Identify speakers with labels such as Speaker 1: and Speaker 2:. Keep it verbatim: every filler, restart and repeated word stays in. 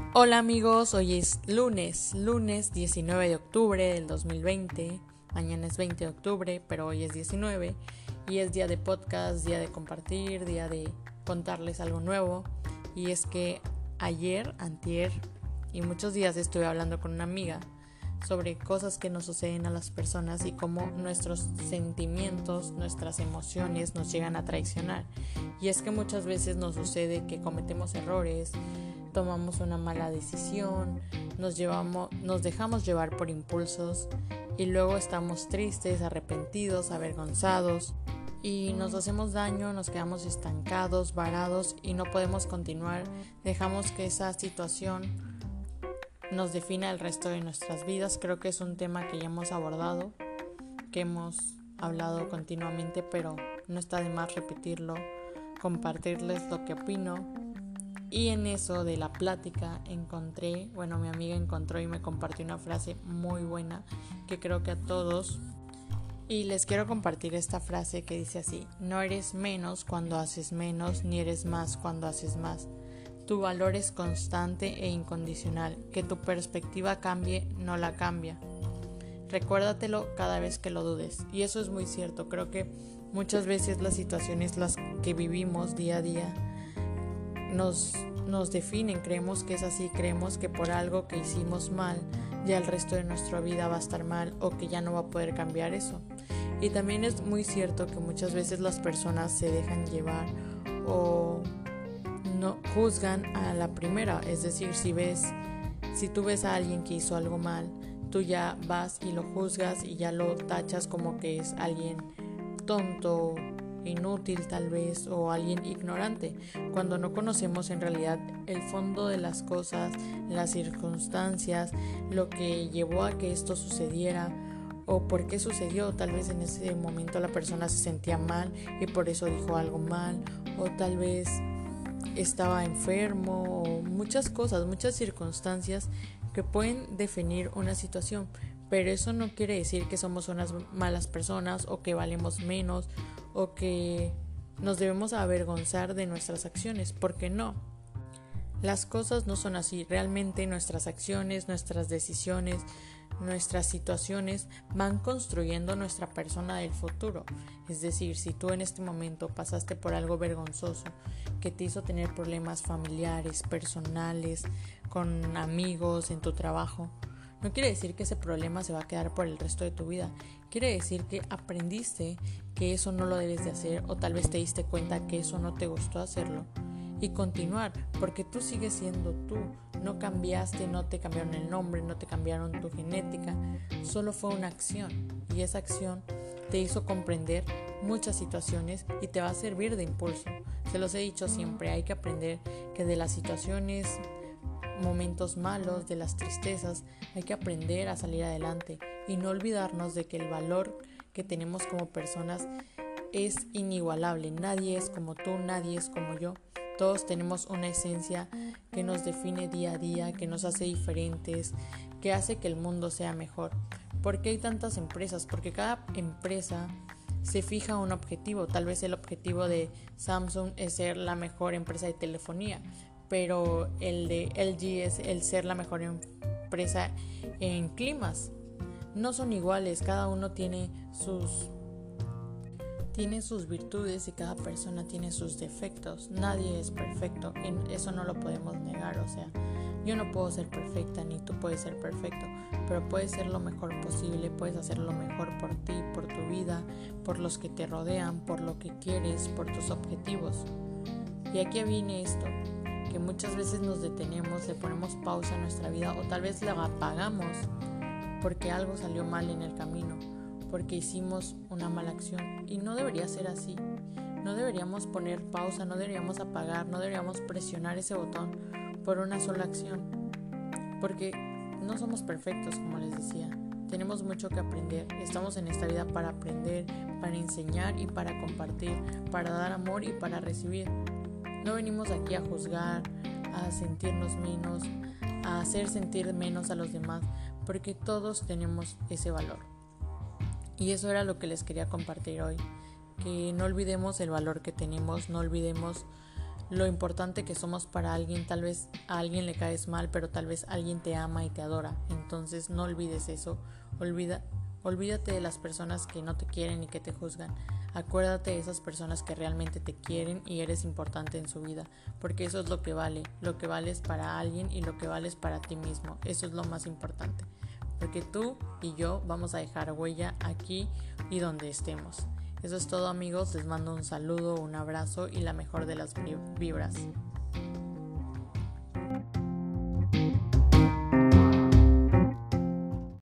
Speaker 1: Hola amigos, hoy es lunes, lunes diecinueve de octubre del dos mil veinte, mañana es veinte de octubre, pero hoy es diecinueve y es día de podcast, día de compartir, día de contarles algo nuevo. Y es que ayer, antier y muchos días estuve hablando con una amiga sobre cosas que nos suceden a las personas y cómo nuestros sentimientos, nuestras emociones nos llegan a traicionar. Y es que muchas veces nos sucede que cometemos errores, tomamos una mala decisión, nos llevamos, nos dejamos llevar por impulsos y luego estamos tristes, arrepentidos, avergonzados y nos hacemos daño, nos quedamos estancados, varados y no podemos continuar. Dejamos que esa situación nos defina el resto de nuestras vidas. Creo que es un tema que ya hemos abordado, que hemos hablado continuamente, pero no está de más repetirlo, compartirles lo que opino. Y en eso de la plática encontré, bueno, mi amiga encontró y me compartió una frase muy buena que creo que a todos, y les quiero compartir esta frase que dice así: no eres menos cuando haces menos, ni eres más cuando haces más. Tu valor es constante e incondicional. Que tu perspectiva cambie, no la cambia. Recuérdatelo cada vez que lo dudes. Y eso es muy cierto. Creo que muchas veces las situaciones las que vivimos día a día nos, nos definen. Creemos que es así. Creemos que por algo que hicimos mal, ya el resto de nuestra vida va a estar mal o que ya no va a poder cambiar eso. Y también es muy cierto que muchas veces las personas se dejan llevar o no juzgan a la primera. Es decir, si ves, si tú ves a alguien que hizo algo mal, tú ya vas y lo juzgas y ya lo tachas como que es alguien tonto, inútil tal vez, o alguien ignorante, cuando no conocemos en realidad el fondo de las cosas, las circunstancias, lo que llevó a que esto sucediera o por qué sucedió. Tal vez en ese momento la persona se sentía mal y por eso dijo algo mal, o tal vez estaba enfermo, o muchas cosas, muchas circunstancias que pueden definir una situación, pero eso no quiere decir que somos unas malas personas o que valemos menos o que nos debemos avergonzar de nuestras acciones, porque no. Las cosas no son así. Realmente nuestras acciones, nuestras decisiones, nuestras situaciones van construyendo nuestra persona del futuro. Es decir, si tú en este momento pasaste por algo vergonzoso que te hizo tener problemas familiares, personales, con amigos, en tu trabajo, no quiere decir que ese problema se va a quedar por el resto de tu vida. Quiere decir que aprendiste que eso no lo debes de hacer, o tal vez te diste cuenta que eso no te gustó hacerlo. Y continuar, porque tú sigues siendo tú, no cambiaste, no te cambiaron el nombre, no te cambiaron tu genética, solo fue una acción, y esa acción te hizo comprender muchas situaciones y te va a servir de impulso. Se los he dicho siempre, hay que aprender que de las situaciones, momentos malos, de las tristezas, hay que aprender a salir adelante y no olvidarnos de que el valor que tenemos como personas es inigualable. Nadie es como tú, nadie es como yo. Todos tenemos una esencia que nos define día a día, que nos hace diferentes, que hace que el mundo sea mejor. ¿Por qué hay tantas empresas? Porque cada empresa se fija un objetivo. Tal vez el objetivo de Samsung es ser la mejor empresa de telefonía, pero el de L G es el ser la mejor empresa en climas. No son iguales, cada uno tiene sus Tiene sus virtudes y cada persona tiene sus defectos. Nadie es perfecto, y eso no lo podemos negar. O sea, yo no puedo ser perfecta, ni tú puedes ser perfecto, pero puedes ser lo mejor posible, puedes hacer lo mejor por ti, por tu vida, por los que te rodean, por lo que quieres, por tus objetivos. Y aquí viene esto, que muchas veces nos detenemos, le ponemos pausa a nuestra vida, o tal vez la apagamos porque algo salió mal en el camino, porque hicimos una mala acción, y no debería ser así. No deberíamos poner pausa, no deberíamos apagar, no deberíamos presionar ese botón por una sola acción, porque no somos perfectos, como les decía. Tenemos mucho que aprender. Estamos en esta vida para aprender, para enseñar y para compartir, para dar amor y para recibir. No venimos aquí a juzgar, a sentirnos menos, a hacer sentir menos a los demás, porque todos tenemos ese valor. Y eso era lo que les quería compartir hoy, que no olvidemos el valor que tenemos, no olvidemos lo importante que somos para alguien. Tal vez a alguien le caes mal, pero tal vez alguien te ama y te adora. Entonces no olvides eso. Olvida, olvídate de las personas que no te quieren y que te juzgan. Acuérdate de esas personas que realmente te quieren y eres importante en su vida, porque eso es lo que vale. Lo que vales para alguien y lo que vales para ti mismo. Eso es lo más importante, porque tú y yo vamos a dejar huella aquí y donde estemos. Eso es todo, amigos, les mando un saludo, un abrazo y la mejor de las vibras.